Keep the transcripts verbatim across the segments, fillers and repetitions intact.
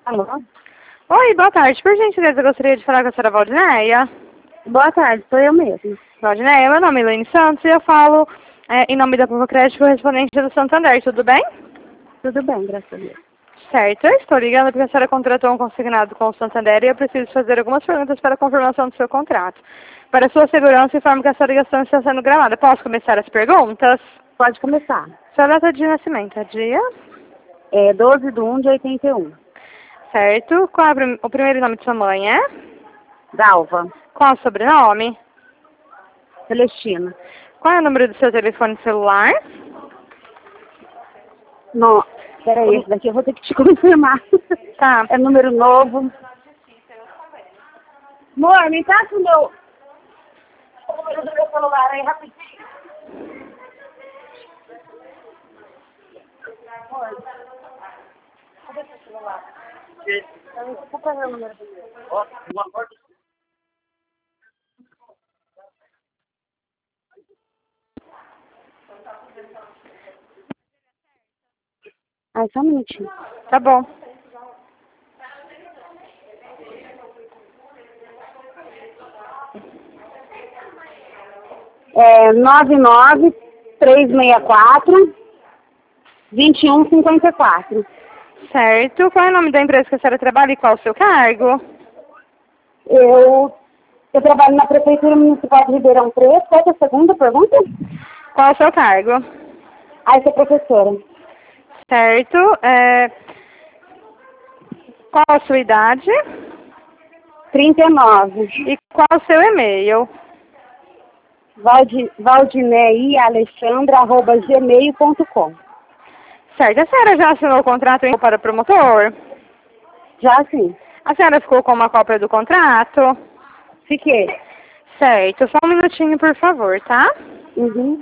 Alô? Oi, boa tarde. Por gentileza, eu gostaria de falar com a senhora Valdineia. Boa tarde, sou eu mesmo. Valdineia, meu nome é Elaine Santos e eu falo é, em nome da Povo Crédito correspondente do Santander, tudo bem? Tudo bem, graças a Deus. Certo, eu estou ligando porque a senhora contratou um consignado com o Santander e eu preciso fazer algumas perguntas para a confirmação do seu contrato. Para sua segurança, informo que essa ligação está sendo gravada. Posso começar as perguntas? Pode começar. Sua data de nascimento é dia? É doze de um de oitenta e um. Certo. Qual é o prim- o primeiro nome de sua mãe, é? Dalva. Qual é o sobrenome? Celestina. Qual é o número do seu telefone celular? No... Peraí, esse daqui eu vou ter que te confirmar. Tá. É número novo. Amor, me passa o meu... o número do meu celular aí, rapidinho. Amor, cadê seu celular? Eu vou fazer o número do meu. Ai, só um minutinho. Tá bom. É nove nove três seis quatro dois um cinco quatro. Certo. Qual é o nome da empresa que a senhora trabalha e qual o seu cargo? Eu, eu trabalho na Prefeitura Municipal de Ribeirão Preto. Qual é a segunda pergunta? Qual o seu cargo? Ah, eu sou professora. Certo. É... Qual a sua idade? trinta e nove. E qual o seu e-mail? Valdi, valdineia.alexandra arroba gmail ponto com. Certo. A senhora já assinou o contrato para o promotor? Já sim. A senhora ficou com uma cópia do contrato? Fiquei. Certo. Só um minutinho, por favor, tá? Uhum.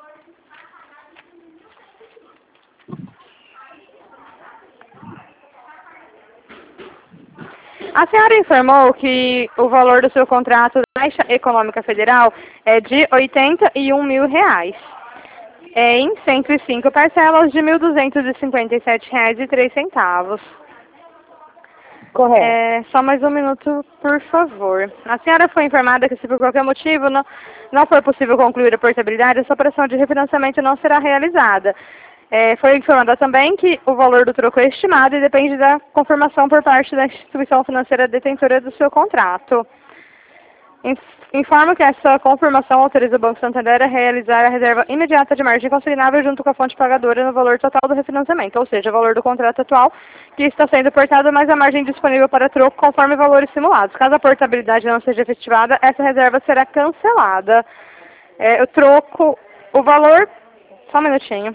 A senhora informou que o valor do seu contrato da Caixa Econômica Federal é de oitenta e um mil reais. É em cento e cinco parcelas de mil duzentos e cinquenta e sete reais e três centavos. Correto. É, só mais um minuto, por favor. A senhora foi informada que se por qualquer motivo não, não for possível concluir a portabilidade, essa operação de refinanciamento não será realizada. É, foi informada também que o valor do troco é estimado e depende da confirmação por parte da instituição financeira detentora do seu contrato. Informo que essa confirmação autoriza o Banco Santander a realizar a reserva imediata de margem consignável junto com a fonte pagadora no valor total do refinanciamento, ou seja, o valor do contrato atual que está sendo portado mais a margem disponível para troco conforme valores simulados. Caso a portabilidade não seja efetivada, essa reserva será cancelada. É, o troco, o valor... Só um minutinho.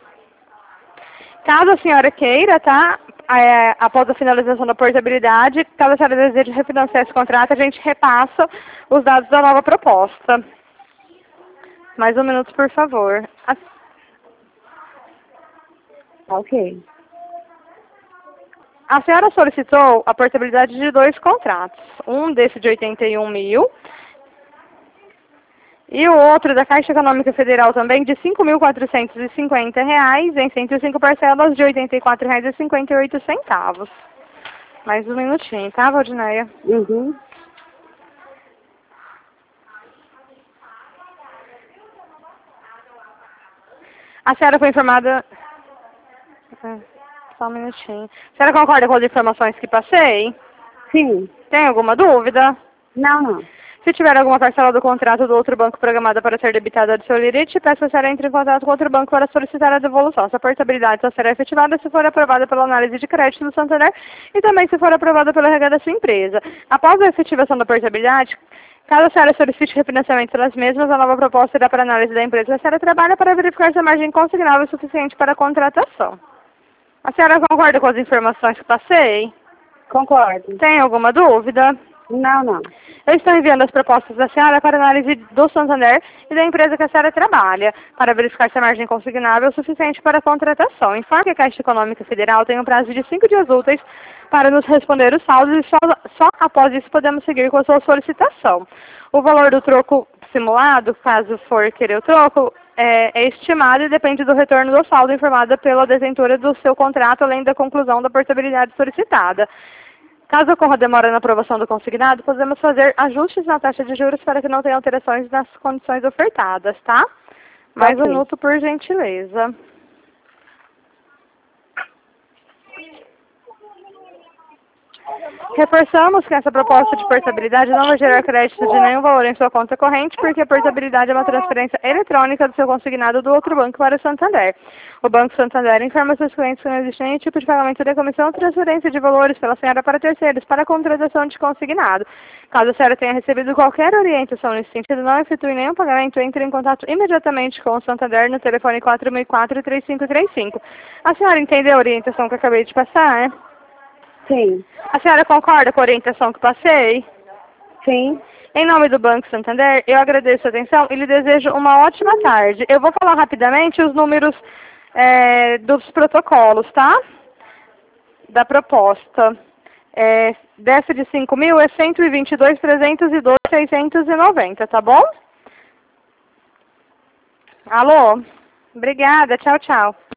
Caso a senhora queira, tá? É, após a finalização da portabilidade, caso a senhora deseje refinanciar esse contrato, a gente repassa os dados da nova proposta. Mais um minuto, por favor. A, Ok. a senhora solicitou a portabilidade de dois contratos. Um desse de oitenta e um mil e o outro da Caixa Econômica Federal também de cinco mil quatrocentos e cinquenta reais em cento e cinco parcelas de oitenta e quatro reais e cinquenta e oito centavos. Mais um minutinho, tá, Valdineia? Uhum. A senhora foi informada... É, só um minutinho. A senhora concorda com as informações que passei? Sim. Tem alguma dúvida? Não, não. Se tiver alguma parcela do contrato do outro banco programada para ser debitada do seu limite, peço que a senhora entre em contato com outro banco para solicitar a devolução. Essa portabilidade só será efetivada se for aprovada pela análise de crédito do Santander e também se for aprovada pela R H da sua empresa. Após a efetivação da portabilidade, caso a senhora solicite refinanciamento das mesmas, a nova proposta irá para a análise da empresa que a senhora trabalha para verificar se a margem consignável é suficiente para a contratação. A senhora concorda com as informações que passei? Concordo. Tem alguma dúvida? Não, não. Eu estou enviando as propostas da senhora para análise do Santander e da empresa que a senhora trabalha, para verificar se a margem consignável é suficiente para a contratação. Informe que a Caixa Econômica Federal tem um prazo de cinco dias úteis para nos responder os saldos e só, só após isso podemos seguir com a sua solicitação. O valor do troco simulado, caso for querer o troco, é, é estimada e depende do retorno do saldo informado pela detentora do seu contrato, além da conclusão da portabilidade solicitada. Caso ocorra demora na aprovação do consignado, podemos fazer ajustes na taxa de juros para que não tenha alterações nas condições ofertadas, tá? Mais um Ok. minuto, por gentileza. Reforçamos que essa proposta de portabilidade não vai gerar crédito de nenhum valor em sua conta corrente, porque a portabilidade é uma transferência eletrônica do seu consignado do outro banco para o Santander. O Banco Santander informa seus clientes que não existe nenhum tipo de pagamento de comissão ou transferência de valores pela senhora para terceiros para a contratação de consignado. Caso a senhora tenha recebido qualquer orientação nesse sentido, não efetue nenhum pagamento, entre em contato imediatamente com o Santander no telefone quatro mil e quatro, três cinco três cinco. A senhora entendeu a orientação que eu acabei de passar, né? Sim. A senhora concorda com a orientação que passei? Sim. Em nome do Banco Santander, eu agradeço a atenção e lhe desejo uma ótima tarde. Eu vou falar rapidamente os números é, dos protocolos, tá? Da proposta. É, dessa de cinco mil é cento e vinte e dois, trezentos e dois, seiscentos e noventa, tá bom? Alô? Obrigada, tchau, tchau.